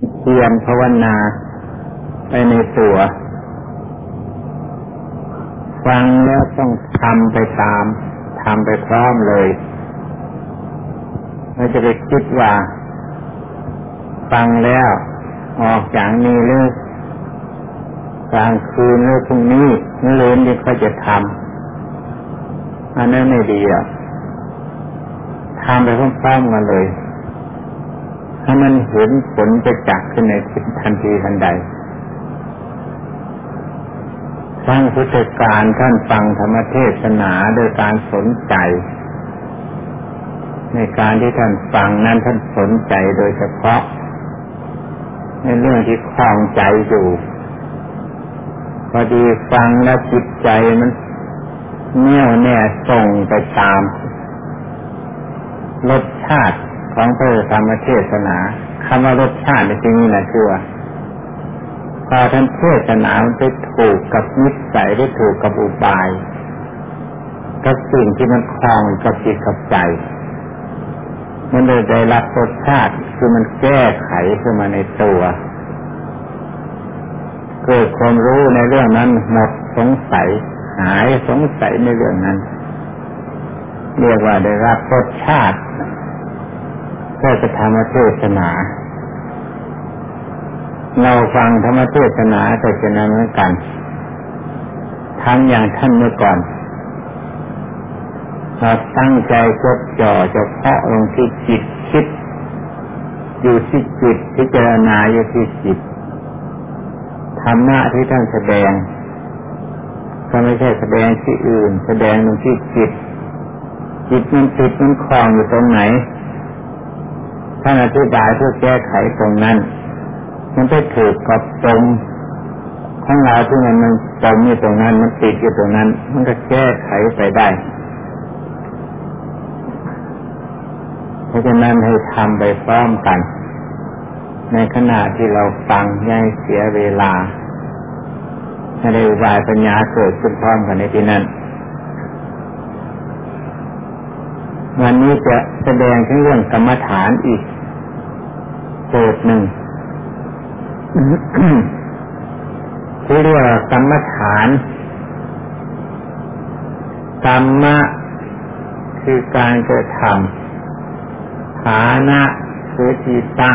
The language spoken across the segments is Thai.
เพียรภาวนาไปในตัวฟังแล้วต้องทำไปตามทำไปพร้อมเลยไม่จะไปคิดว่าฟังแล้วออกจากนี้หรือกลางคืนหรือพรุ่งนี้หรือเย็นที่เขาจะทำอันนั้นไม่ดีอ่ะทำไปพร้อมๆกันเลยให้มันเห็นผลจะจักขึ้นในทันทีทันใดครั้งพุทธกาลท่านฟังธรรมเทศนาโดยการสนใจในการที่ท่านฟังนั้นท่านสนใจโดยเฉพาะในเรื่องที่คล้องใจอยู่พอดีฟังแล้วจิตใจมันแน่วแน่ส่งไปตามรสชาติของพระธรรมเทศนาคำว่ารสชาติในที่นี้นะคือว่าพอท่านเทศนามันไปถูกกับนิสัยได้ถูกกับอุบายกับสิ่งที่มันคล้องกับจิตกับใจมันเลยได้รับรสชาติคือมันแก้ไขขึ้นมาในตัวเกิดความรู้ในเรื่องนั้นหมดสงสัยหายสงสัยในเรื่องนั้นเรียกว่าได้รับรสชาติก็จะธรรมเทศนาเราฟังธรรมเทศนาแต่จะนั้นเหมือนกันทั้งอย่างท่านเมื่อก่อนเราตั้งใจจดจ่อเฉพาะลงที่จิตคิดอยู่ที่จิตพิจารณาอยู่ที่จิตธรรมะที่ท่านแสดงก็ไม่ใช่แสดงที่อื่นแสดงลงที่จิตจิตมันติดมันคล้องอยู่ตรงไหนท่านอธิบายเพื่อแก้ไขตรงนั้นมันไปถูกกับปมของเราที่มันปมอยู่ตรงนั้นมันติดอยู่ตรงนั้นมันก็แก้ไขไปได้เพราะฉะนั้นให้ทำไปพร้อมกันในขณะที่เราฟังอย่าให้เสียเวลาให้ได้อุบายปัญญาเกิดขึ้นพร้อมกันในที่นั้นวันนี้จะแสดงถึงเรื่องกรรมฐานอีกสูตรหนึ่ง ที่เรียกว่ากรรมฐานกรรมะคือการกระทำฐานะคือที่ตั้ง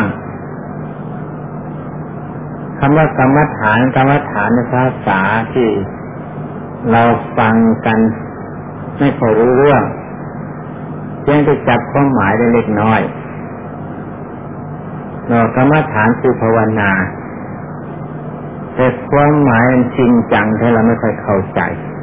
คำว่ากรรมฐานในภาษาที่เราฟังกันไม่ค่อยรู้เรื่องเพียงแต่จับความหมายได้เล็กน้อยกรรมฐานคือภาวนาแต่ความหมายจริงจังที่เราไม่ค่อยเข้าใจ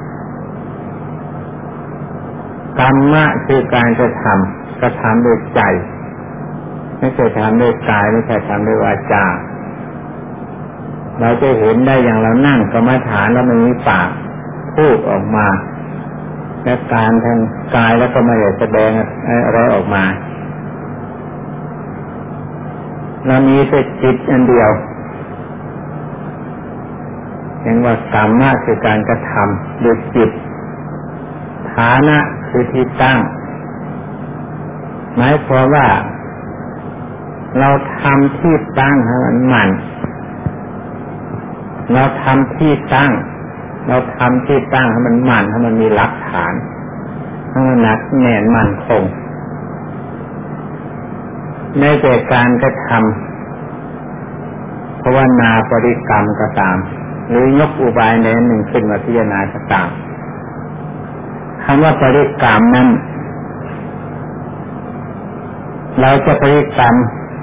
กรรมะคือการกระทำด้วยใจไม่ใช่ทำด้วยกายไม่ใช่ทำด้วยวาจาเราจะเห็นได้อย่างเรานั่งกรรมฐานแล้วมันมีปากพูดออกมาและการทางกายแล้วก็ไม่ได้แสดงอะไรออกมาเรามีแต่จิตอันเดียวเรียกว่ากรรมะคือการกระทำด้วยจิตฐานะคือที่ตั้งหมายความว่าเราทำที่ตั้งให้มันมั่นเราทำที่ตั้งให้มันมั่นให้มันมีหลักฐานให้มันหนักแน่นมั่นคงในแต่การกระทำภาวนาบริกรรมก็ตามหรือยกอุบายใดหนึ่งขึ้นมาพิจารณาก็ตามคำว่าบริกรรมนั้นเราจะบริกรรม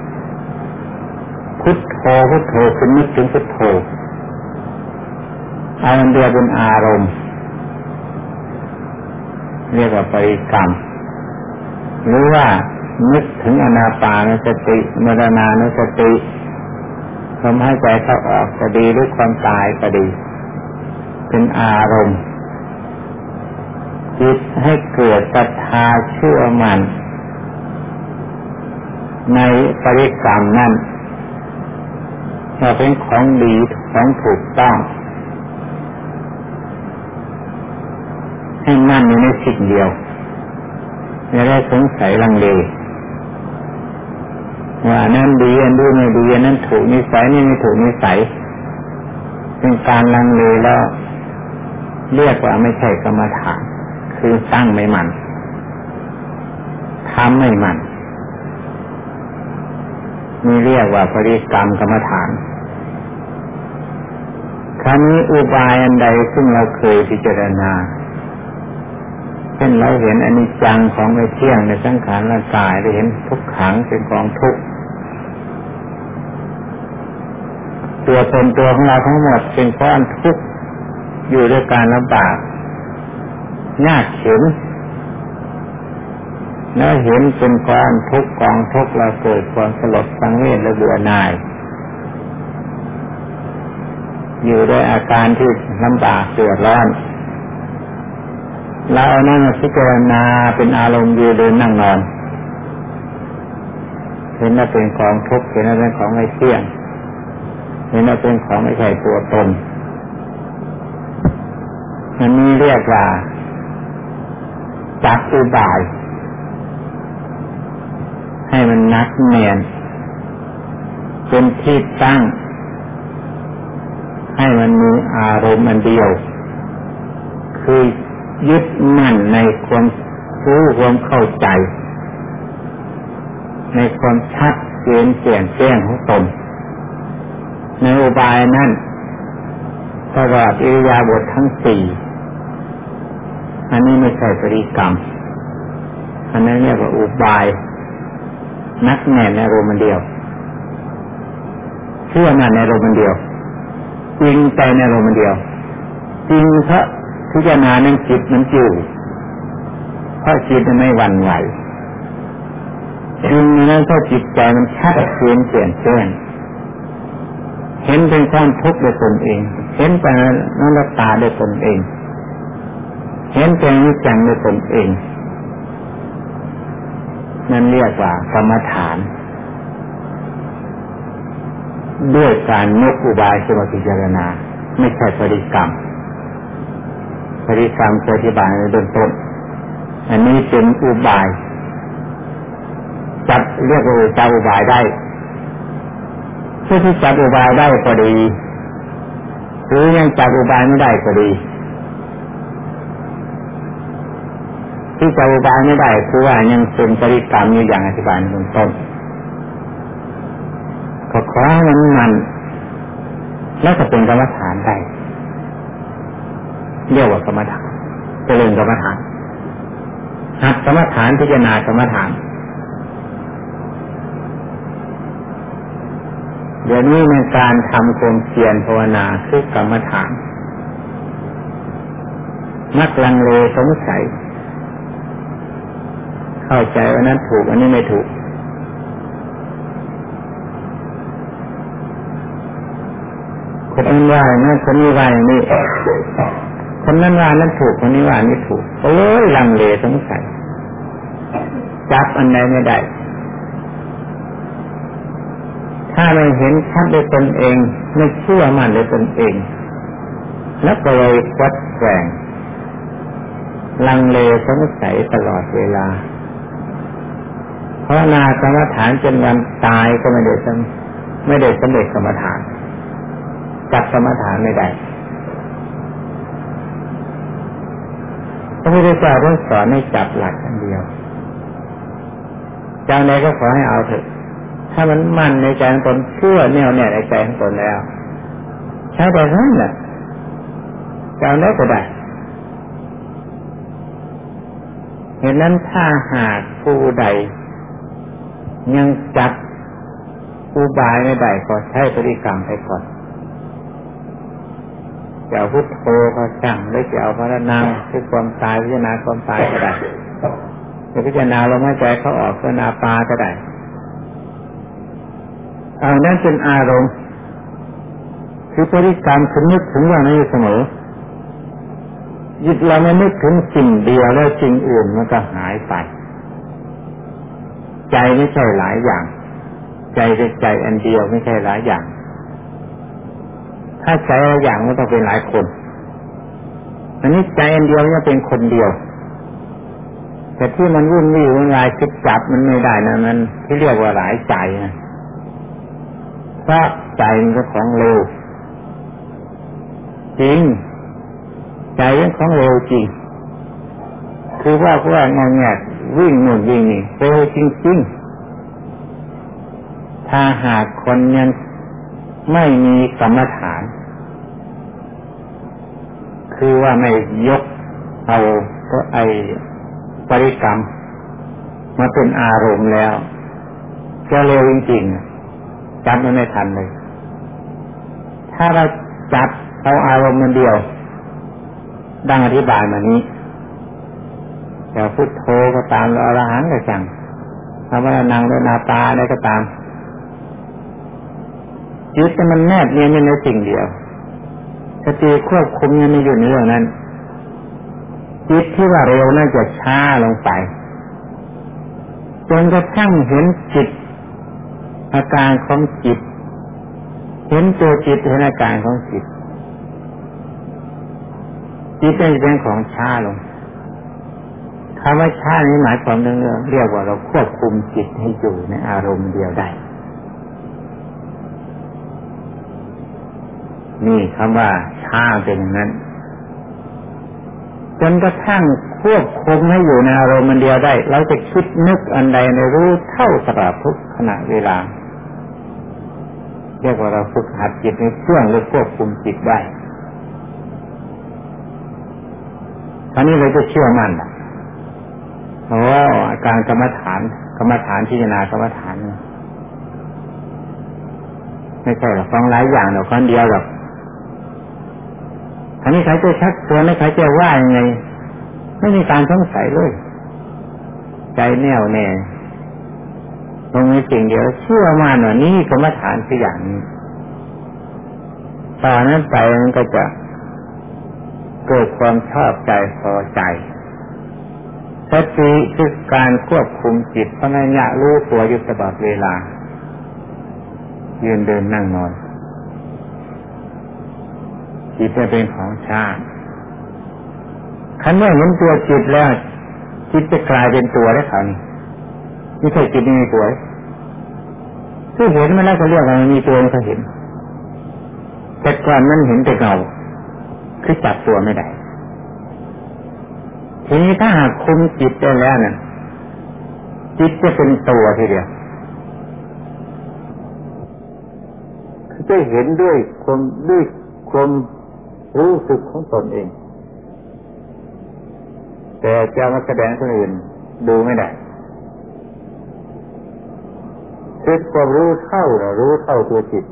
พุทโธคือนึกถึงพุทโธเอาอันเดียวเป็นอารมณ์เรียกว่าบริกรรมหรือว่านึกถึงอานาปานสติมรณานุสติลมหายใจเข้าออกก็ดีหรือความตายก็ดีเป็นอารมณ์จิตให้เกิดศรัทธาเชื่อมั่นในบริกรรมนั้นว่าเป็นของดีของถูกต้องให้มั่นอยู่ในสิ่งเดียวไม่ได้สงสัยลังเลว่านั่นดีอันนี้ไม่ดีอันนั้นนั้นถูกนิสัยนี่ไม่ถูกนิสัยเป็นการลังเลแล้วเรียกว่าไม่ใช่กรรมฐานคือตั้งไม่มั่นทำไม่มั่นนี่เรียกว่าปริกรรมกรรมฐานครั้นี้อุบายอันใดซึ่งเราเคยพิจารณาเช่นเราเห็นอนิจจังของไม่เที่ยงในสังขารร่างกายได้เห็นทุกขังเป็นกองทุกข์ตัวตนตัวของเราทั้งหมดเป็นก้อนทุกข์อยู่ด้วยการลำบากยากเข็ญแล้วเห็นเป็นก้อนทุกข์กองทุกข์เราเกิดความสลดสังเวชและเบื่อหน่ายอยู่ด้วยอาการที่ลำบากเดือดร้อนเราเอานั่งพิจารณาเป็นอารมณ์ยืนเดินนั่งนอนเห็นว่าเป็นของทุกข์เห็นว่าเป็นของไม่เที่ยงเห็นว่าเป็นของไม่ใช่ตัวตนอันนี้เรียกว่าจับอุบายให้มันนักแน่นเป็นที่ตั้งให้มันมีอารมณ์อันเดียวคือยึดมั่นในความรู้ความเข้าใจในความชัดเจนแจ่มแจ้งของตนในอุบายนั้นตลอดอิริยาบถทั้งสี่อันนี้ไม่ใช่ปริกรรมอันนั้นเรียกว่าอุบายนักแน่นในอารมณ์เดียวเชื่อมั่นในอารมณ์เดียวจริงใจในอารมณ์เดียวจริงเพราะพิจารณาในจิตมันอยู่เพราะจิตมันไม่หวั่นไหวจริงนั้นเพราะจิตใจมันชัดเจนแจ่มแจ้งเห็นเป็นความทุกข์ด้วยตนเองเห็นเป็นอนัตตาด้วยตนเองเห็นเป็นอนิจจังด้วยตนเองนั่นเรียกว่ากรรมฐานด้วยการยกอุบายขึ้นมาพิจารณาไม่ใช่ปริกรรมปริกรรมอธิบายในเบื้องต้นอันนี้เป็นอุบายจับเรียกว่าจับอุบายได้ผู้ที่จับอุบายได้ก็ดีหรือยังจับอุบายไม่ได้ก็ดีที่จับอุบายไม่ได้คือว่ายังเป็นปริกรรมอยู่อย่างอธิบายในเบื้องต้นก็ขอให้มันแล้วก็เป็นกรรมฐานได้เรียกว่ากรรมฐานเจริญกรรมฐานหัดกรรมฐานพิจารณากรรมฐานเดี๋ยวนี้ในการทำความเพียรภาวนาคือกรรมฐานมักลังเลสงสัยเข้าใจว่านั้นถูกอันนี้ไม่ถูกคนนั้นว่านั่นคนนี้ว่าอย่างนี้คนนั้นว่านั้นถูกคนนี้ว่านี้ถูกโอ้ยลังเลสงสัยจับอันใดไม่ได้ถ้าไม่เห็นชัดด้วยตนเองไม่เชื่อมั่นด้วยตนเองแล้วก็เลยวัดแกว่งลังเลสงสัยตลอดเวลาเพราะนากรรมฐานจนวันตายก็ไม่ได้สำเร็จกรรมฐานจับกรรมฐานไม่ได้พระพุทธเจ้าท่านสอนให้จับหลักอันเดียวจากไหนก็ขอให้เอาเถอะถ้ามันมั่นในใจของตนเชื่อแน่วแน่ในใจของตนแล้วใช้แต่นั้นแหละจากไหนก็ได้เห็นนั้นถ้าหากผู้ใดยังจับอุบายไม่ได้ก็ใช้ปริกรรมไปก่อนจะเอาพุทโธก็ช่างหรือจะเอาพระนามคือความตายพิจารณาความตายก็ได้จะพิจารณาลมหายใจเขาออกพิจารณาปาก็ได้เอานั่นเป็นอารมณ์คือปริกรรมคือนึกถึงอย่างนี้เสมอจิตเราไม่นึกถึงสิ่งเดียวแล้วสิ่งอื่นมันก็หายไปใจไม่ใช่หลายอย่างใจเป็นใจอันเดียวไม่ใช่หลายอย่างถ้าใจหลายอย่างมันต้องเป็นหลายคนอันนี้ใจอันเดียวจะเป็นคนเดียวแต่ที่มันวุ่นวายคิดจับมันไม่ได้นะมันที่เรียกว่าหลายใจนะเพราะราะใจมันเป็นของเร็วจริงใจเป็นของเร็วจริงคือว่างงแงวิ่งหนุนวิ่งนี่เร็วจริงๆถ้าหากคนยังไม่มีกรรมฐานคือว่าไม่ยกเอาก็บริกรรมมาเป็นอารมณ์แล้วจะเร็วจริงๆจับมันไม่ทันเลยถ้าเราจับเอาอารมณ์มันเดียวดังอธิบายมานี้จะพุทโธก็ตามอรหันต์ก็จังธรรมนังนาตาได้ก็ตามจิตมันแนบเนียนอยู่ในสิ่งเดียวสติควบคุมยังไม่อยู่ในเรื่องนั้นจิตที่ว่าเร็วน่าจะช้าลงไปจนกระทั่งเห็นจิตอาการของจิตเห็นตัวจิตเห็นอาการของจิตจิตจะเป็นของช้าลงคำว่าช้านี้หมายความถึงเรียกว่าเราควบคุมจิตให้อยู่ในอารมณ์เดียวได้นี่คำว่าช้าเป็นอย่างนั้นจนกระทั่งควบคุมให้อยู่ในอารมณ์เดียวได้เราจะคิดนึกอันใดในรู้เท่าตลอดทุกขณะเวลาเรียกว่าเราฝึกหัดจิตในเครื่องหรือควบคุมจิตได้ตอนนี้เราจะเชื่อมั่นเพราะว่าการกรรมฐานพิจารณากรรมฐานไม่ใช่หรอกฟังหลายอย่างหรอกคนเดียวหรอกอันนี้ใครจะชักชวนให้ใครจะว่ายังไงไม่มีการสงสัยเลยใจแน่วแน่ตรงนี้จริงเดียวเชื่อมั่นว่านี่กรรมฐานคืออย่างนี้ตอนนั้นไปมันก็จะเกิดความชอบใจพอใจสติคือการควบคุมจิตปัญญารู้ตัวอยู่ตลอดเวลายืนเดินนั่งนอนจิตจะเป็นของช้าคันเมื่อเห็นตัวจิตแล้วจิตจะกลายเป็นตัวได้เขานี่ไม่ใช่จิตมีตัวที่เห็นมันแล้วก็เรียกว่ามันมีตัวมันก็เห็นแต่ก่อนมันเห็นแต่เงาคือจับตัวไม่ได้ทีนี้ถ้าหากคุมจิตได้แล้วเนี่ยจิตจะเป็นตัวทีเดียวคือจะเห็นด้วยความรู้สึกของตนเองแต่จะมาแสดงคนอื่นดูไม่ได้คือความรู้เท่าตัวจิต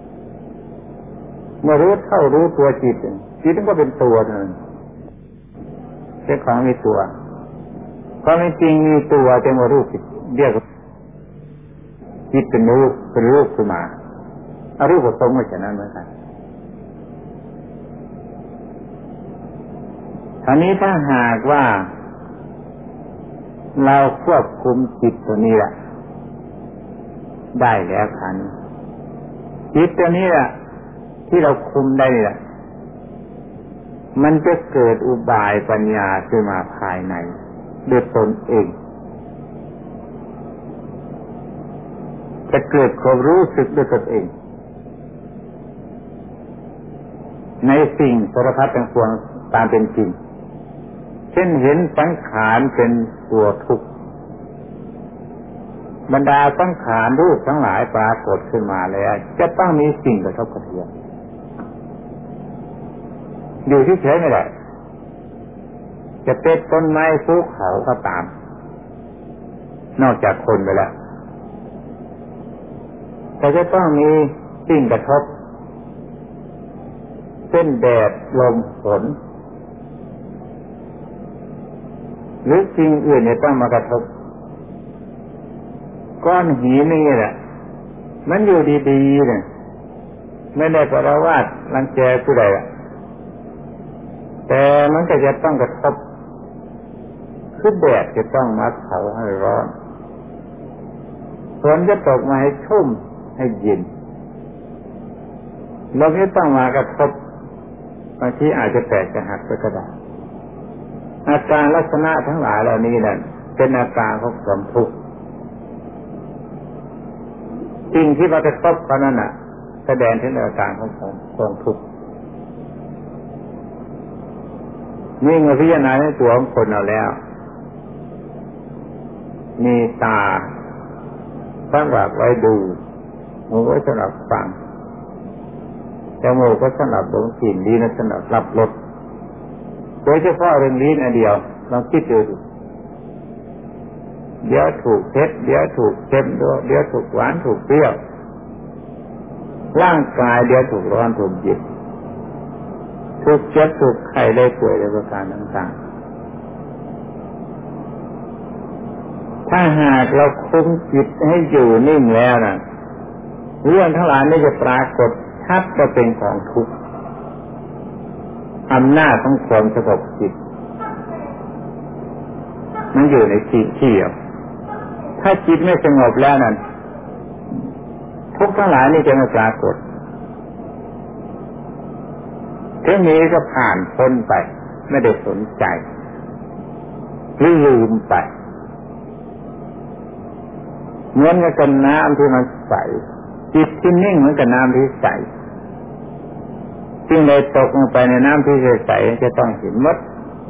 เมื่อรู้เท่ารู้ตัวจิตมันก็เป็นตัวนั่นเป็นของมีตัวความจริงมีตัวแต่ว่ารูปเรียกจิตเป็นรูปขึ้นมาเอารูปผสมมาจากนั้นเหมือนกันอันนี้ถ้าหากว่าเราควบคุมจิตตัวนี้แหละได้แล้วคันจิตตัวนี้แหละที่เราคุมได้แหละมันจะเกิดอุบายปัญญาขึ้นมาภายในด้วยตนเองจะเกิดความรู้สึกด้วยตนเองในสิ่งสารพัดทั้งปวงตามเป็นจริงเช่นเห็นสังขารเป็นตัวทุกข์บรรดาสังขารรูปทั้งหลายปรากฏขึ้นมาแล้วจะต้องมีสิ่งกระทบกระเทือนอยู่เฉยๆไม่ได้จะเป็นต้นไม้ภูเขาก็ตามนอกจากคนไปแล้วแต่จะต้องมีสิ่งกระทบเช่นแดดลมฝนหรือสิ่งอื่นจะต้องมากระทบก้อนหินนี่แหละมันอยู่ดีๆเนี่ยไม่ได้ปรารภรังแกผู้ใดแต่มันก็จะต้องกระทบคือแดดจะต้องมาเผาให้ร้อนฝนจะตกมาให้ชุ่มให้เย็นลมจะต้องมากระทบบางทีอาจจะแตกจะหักไปก็ได้อาการลักษณะทั้งหลายเหล่านี้นั่นเป็นอาการของความทุกข์สิ่งที่มากระทบกันนั่นน่ะแสดงถึงอาการของความทุกข์นี่เมื่อพิจารณาในตัวของคนเอาแล้วมีตาสำหรับไว้ดูหูไว้สำหรับฟังจมูกก็สำหรับดมกลิ่นลิ้นสำหรับรับรสโดยเฉพาะเรื่องลิ้นอันเดียวลองคิดดูเดี๋ยวถูกเผ็ดเดี๋ยวถูกเค็มเดี๋ยวถูกหวานถูกเปรี้ยวร่างกายเดี๋ยวถูกร้อนถูกเย็นถูกเจ็บถูกไข้ได้ป่วยในประการต่างๆถ้าหากเราคุมจิตให้อยู่นิ่งแล้วนะเรื่องทั้งหลายนี้จะปรากฏชัดว่าเป็นของทุกข์อำนาจของความสงบจิตมันอยู่ในที่เดียวถ้าจิตไม่สงบแล้วนั้นทุกข์ทั้งหลายนี้จะไม่ปรากฏทีนี้ก็ผ่านพ้นไปไม่ได้สนใจหรือลืมไปเหมือนกับน้ำที่มันใสจิตที่นิ่งเหมือนกับน้ำที่ใสสิ่งใดตกลงไปในน้ำที่ใสจะต้องเห็นหมด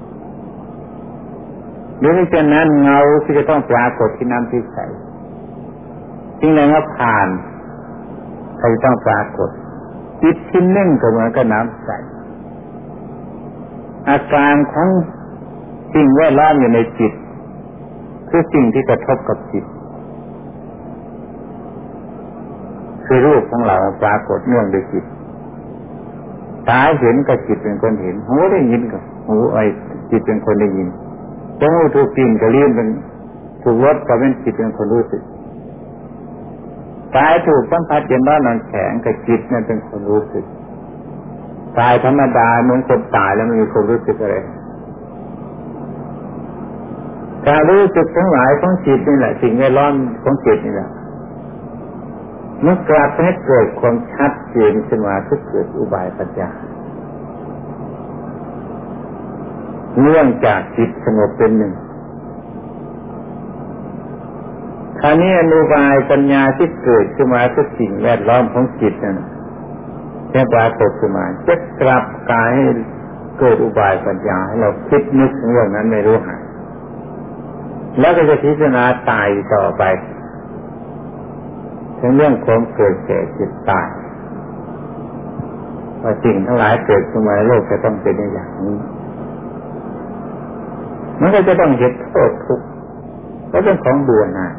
หรือไม่เช่นนั้นเงาที่จะต้องปรากฏที่น้ำที่ใสสิ่งใดก็ผ่านเขาจะต้องปรากฏจิตที่นิ่งก็เหมือนกับน้ำใสอาการของสิ่งแวดล้อมอยู่ในจิตคือสิ่งที่กระทบกับจิตคือรูปของเราปรากฏเนื่องด้วยจิตตาเห็นก็จิตเป็นคนเห็นหูได้ยินก็หูจิตเป็นคนได้ยินจมูกถูกกลิ่นก็ลิ้นเป็นถูกรสก็เป็นจิตเป็นคนรู้สึกกายถูกสัมผัสเย็นร้อนนอนแข็งก็จิตนั่นเป็นคนรู้สึกกายธรรมดาเหมือนคนตายแล้วไม่มีความรู้สึกอะไรการรู้สึกทั้งหลายของจิตนี่แหละสิ่งแวดล้อมของจิตนี่แหละเมื่อกลับให้เกิดความชัดเจนขึ้นมาก็เกิดอุบายปัญญาเนื่องจากจิตสงบเป็นหนึ่งคราวนี้อุบายปัญญาที่เกิดขึ้นมาทุกสิ่งแวดล้อมของจิตนั่นแค่ปรากฏขึ้นมาจะกลับกายให้เกิดอุบายปัญญาให้เราคิดนึกถึงเรื่องนั้นไม่รู้หายแล้วก็จะพิจารณาตายต่อไปถึงเรื่องความเกิดแก่เจ็บตายว่าสิ่งทั้งหลายเกิดขึ้นมาในโลกจะต้องเป็นอย่างนี้มันก็จะต้องเห็นโทษทุกข์ก็เป็นของเบื่อหน่าย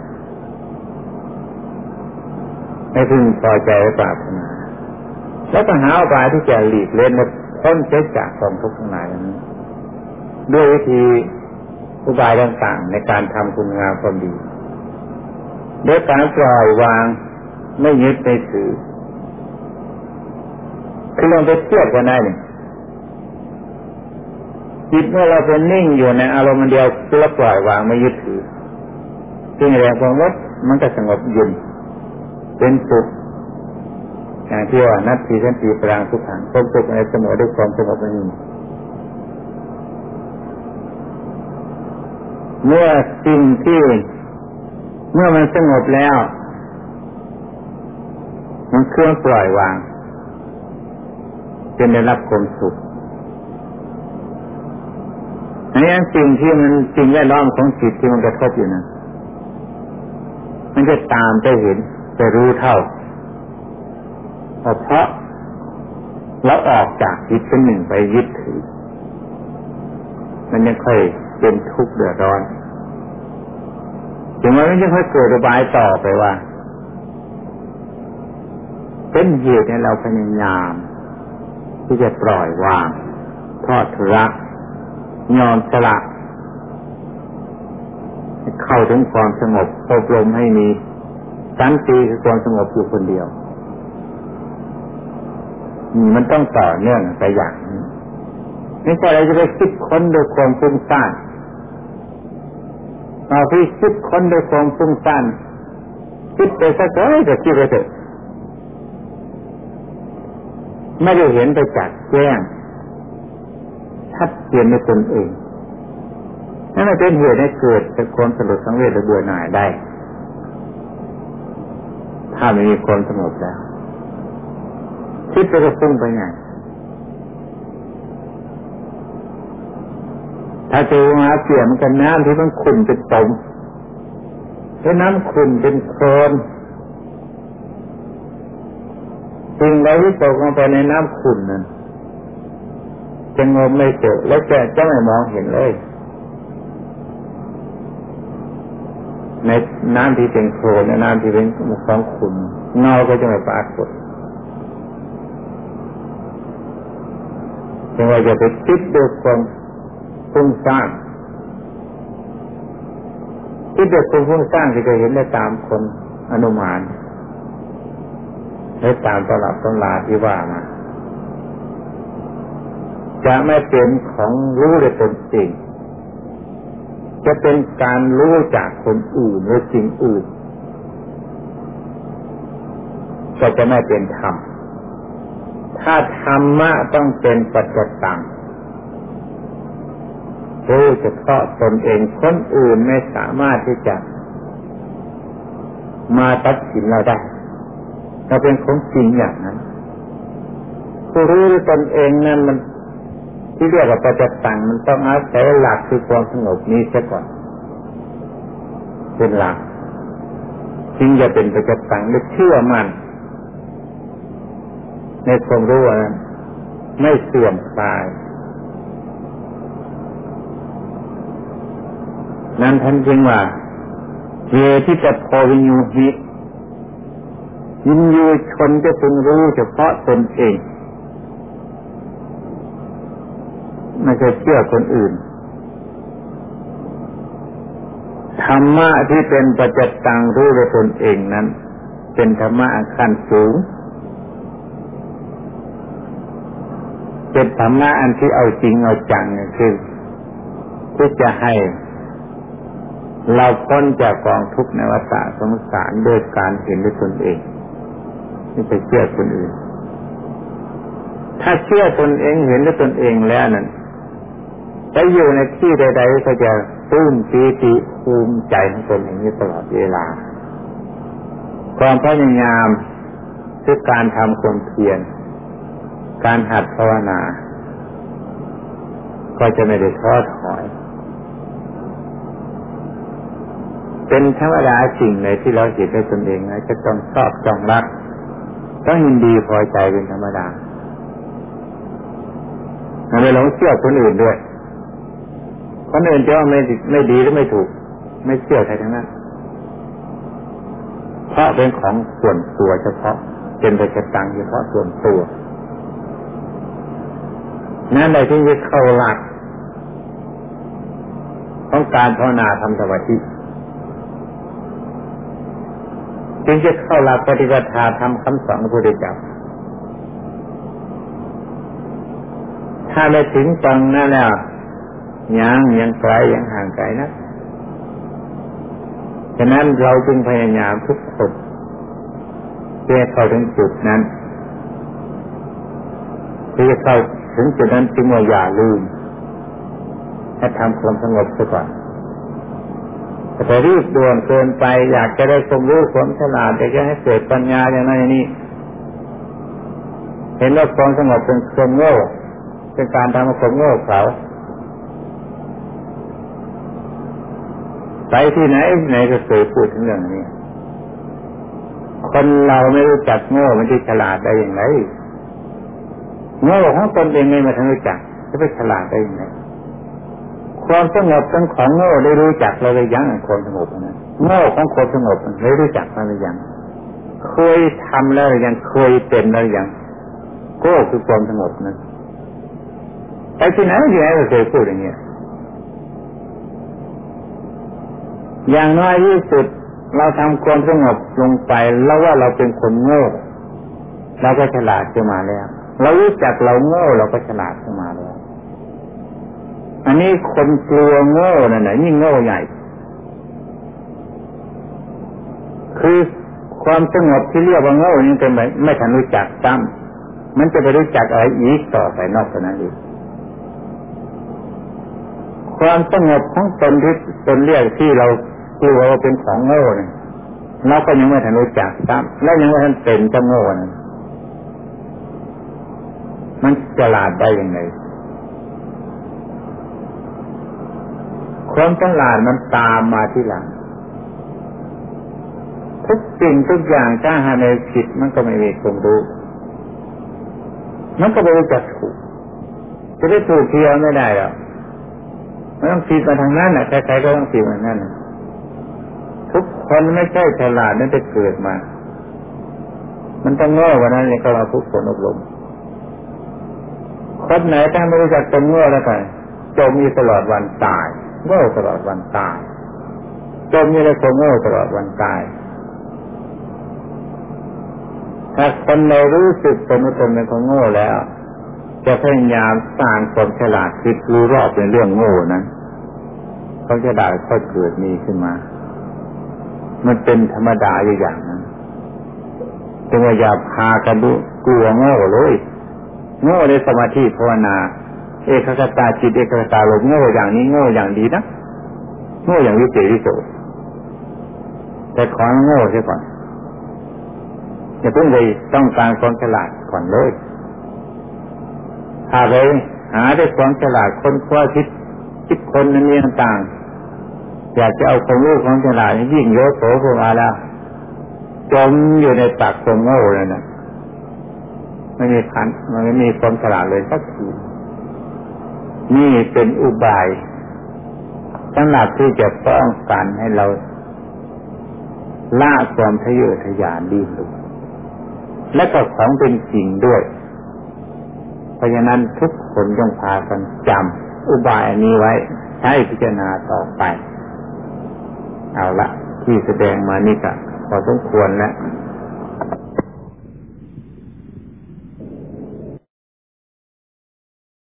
ไม่พึงพอใจปรารถนาแล้วก็หาอุบายที่จะหลีกเล่นและพ้นจากความทุกข์ทั้งหลายนี้ด้วยวิธีอุบายต่างๆในการทำคุณงามความดีด้วยการปล่อยวางไม่ยึดไม่ถือคือลองไปเทียบกันได้เนี่ยจิตเมื่อเราเป็นนิ่งอยู่ในอารมณ์เดียวคือเราปล่อยวางไม่ยึดถือซึ่งแรงความลดมันก็สงบเย็นเป็นสุขอย่างที่ว่านัตถิสันติปรังสุขังความสุขในเสมอด้วยความสงบนี้เมื่อสิ่งที่เมื่อมันสงบแล้วมันเครื่องปล่อยวางจะได้รับความสุขอันนี้สิ่งที่มันสิ่งแวดล้อมของจิตที่มันกระทบอยู่นั้นมันจะตามไปเห็นจะรู้เท่าเพราะเราออกจากจิตเป็นหนึ่งไปยึดถือมันยังค่อยเป็นทุกข์เดือดร้อนถึงมันไม่ค่อยเกิดระบายต่อไปว่าเป็นเหตุให้เราพยายามที่จะปล่อยวางทอดทุระยอมสละเข้าถึงความสงบอบรมให้มีสันติคือความสงบอยู่คนเดียวมันต้องต่อเนื่องไปอย่างนี้ไม่ใช่เราจะไปคิดค้นโดยความฟุ้งซ่านเอาที่คิดค้นโดยความฟุ้งซ่านคิดไปสักเท่าไหร่ก็คิดไปเถอะไม่ได้เห็นไปจากแจ้งชัดเจนในตนเองนั่นเป็นเหตุให้เกิดความสลดสังเวชและเบื่อหน่ายได้ถ้าไม่มีความสงบแล้วคิดไปก็ฟุ้งไปไงถ้าจะมาเปลี่ยนกันน้ำที่มันขุ่นเป็นตมแล้วน้ำขุ่นเป็นโคลนสิ่งใดที่ตกลงไปในน้ำขุ่นนั้นจะงมไม่เจอแล้วจะไม่มองเห็นเลยในน้ำที่เป็นโคลนในน้ำที่เป็นของขุ่นเงาก็จะไม่ปรากฏจึงว่าจะไปคิดด้วยความฟุ้งซ่านคิดด้วยความฟุ้งซ่านที่จะเห็นได้ตามคนอนุมานและตามตำรับตำราที่ว่ามาจะไม่เป็นของรู้ด้วยตนเองจะเป็นการรู้จากคนอื่นหรือสิ่งอื่นก็จะไม่เป็นธรรมถ้าธรรมะต้องเป็นปัจจตังรู้เฉพาะตนเองคนอื่นไม่สามารถที่จะมาตัดสินเราได้เราเป็นของจริงอย่างนั้นผู้รู้ด้วยตนเองนั้นมันที่เรียกว่าปัจจตังมันต้องอาศัยหลักคือความสงบนี้เสียก่อนเป็นหลักจึงจะเป็นปัจจตังและเชื่อมั่นในความรู้นั้นไม่เสื่อมคลายนั้นท่านจึงว่าเยทิตโพวิญญูหิวิญญูชนจะพึงรู้เฉพาะตนเองไม่ใช่เชื่อคนอื่นธรรมะที่เป็นปัจจตังรู้ด้วยตนเองนั้นเป็นธรรมะขั้นสูงเป็นธรรมะอันที่เอาจริงเอาจังคือที่จะให้เราพ้นจากกองทุกข์ในวัฏสงสารด้วยการเห็นด้วยตนเองไม่ไปเชื่อคนอื่นถ้าเชื่อตนเองเห็นด้วยตนเองแล้วนั้นไปอยู่ในที่ใดๆก็จะปลื้มปีติภูมิใจของตนเองอยู่ตลอดเวลาความพยายามคือการทำความเพียรการหัดภาวนาก็จะไม่ได้ท้อถอยเป็นธรรมดาสิ่งไหนที่เราเห็นด้วยตนเองนะจะต้องชอบจองรักต้องยินดีพอใจเป็นธรรมดาไม่หลงเชื่อคนอื่นด้วยคนอื่นจะว่าไม่ดีหรือไม่ถูกไม่เชื่อใครทั้งนั้นเพราะเป็นของส่วนตัวเฉพาะเป็นปัจจตังเฉพาะส่วนตัวนั่นแหละที่จะเข้าหลักของการภาวนาทำสมาธิจึงจะเข้าหลักปฏิบัติธรรมคำสอนของพระพุทธเจ้าถ้าไม่ถึงฟังนั่นแล้วยังไกลยังห่างไกลนะฉะนั้นเราจึงพยายามทุกคนเพื่อเข้าถึงจุดนั้นเพื่อเข้าถึงจุดนั้นจึงอย่าลืมให้ทำความสงบซะก่อนแต่รีบด่วนเกินไปอยากจะได้ความรู้ความฉลาดอยากจะให้เกิดปัญญาอย่างนั้นอย่างนี้เห็นว่าความสงบเป็นความโง่เป็นการทำให้ความโง่เขาไปที่ไหนก็เคยพูดถึงเรื่องนี้คนเราไม่รู้จักโง่มันจะฉลาดได้อย่างไรโง่ของตนเองไม่มาทันรู้จักจะไปฉลาดได้อย่างไรความสงบเป็นของโง่ได้รู้จักเราเลยยังความสงบนะโง่ของความสงบได้รู้จักมันหรือยังเคยทำแล้วหรือยังเคยเป็นแล้วหรือยังโง่คือความสงบนะไปที่ไหนก็เคยพูดอย่างเงี้ยอย่างน้อยที่สุดเราทำความสงบลงไปแล้วว่าเราเป็นคนโง่เราก็ฉลาดขึ้นมาแล้วเรารู้จักเราโง่เราก็ฉลาดขึ้นมาแล้วอันนี้คนกลัวโง่นั่นแหละยิ่งโง่ใหญ่คือความสงบที่เรียกว่าโง่นี่เป็นไม่ทันรู้จักซ้ำมันจะไปรู้จักอะไรอีกต่อไปนอกจากนั้นอีกความสงบของตนที่ตนเรียกที่เรากลัวว่าเป็นของโง่เนี่ยเราก็ยังไม่ทันรู้จักซ้ำและยังไม่ทันเป็นเจ้าโง่นั่นมันฉลาดได้ยังไงความฉลาดมันตามมาทีหลังทุกสิ่งทุกอย่างถ้าหาในผิดมันก็ไม่มีความรู้มันก็ไม่รู้จักถูกจะได้ถูกเพียงไม่ได้หรอกมันต้องผิดมาทางนั้นน่ะใครๆก็ต้องผิดมาทางนั้นทุกคนไม่ใช่ฉลาดนั่นจะเกิดมามันต้องโง่กว่านั้นเลยก็มาฝึกฝนอบรมคนไหนถ้าไม่รู้จักตัวโง่แล้วกันจมอยู่ตลอดวันตายโง่ตลอดวันตายจมอยู่ในความโง่ตลอดวันตายถ้าคนในรู้สึกตนว่าตนเป็นคนโง่แล้วจะพยายามสร้างความฉลาดคือรู้รอบในเรื่องโง่นั้นเขาจะได้ค่อยเกิดมีขึ้นมามันเป็นธรรมดาอย่างนั้นจึงว่าอย่าพากันดูกลัวโง่เลยโง่ในสมาธิภาวนาเอกคตาจิตเอกคตาลมโง่อย่างนี้โง่อย่างดีนะโง่อย่างวิเศษวิโสแต่ขอโง่เสียก่อนอย่าเพิ่งเลยต้องการความฉลาดก่อนเลยถ้าไปหาได้ความฉลาดคนคว้าคิดคนนั้นนี่ต่างๆอยากจะเอาความรู้ความฉลาดยิ่งโยโสเข้ามาแล้วจมอยู่ในปากความโง่เลยนะไม่มีพันมันไม่มีความฉลาดเลยสักทีนี่เป็นอุบายสำหรับที่จะป้องกันให้เราละความทะเยอทะยานดิ้นรนและก็ของเป็นจริงด้วยเพราะฉะนั้นทุกคนต้องพากันจำอุบายอันนี้ไว้ใช้พิจารณาต่อไปเอาละที่แสดงมานี่ก็พอสมควรแล้ว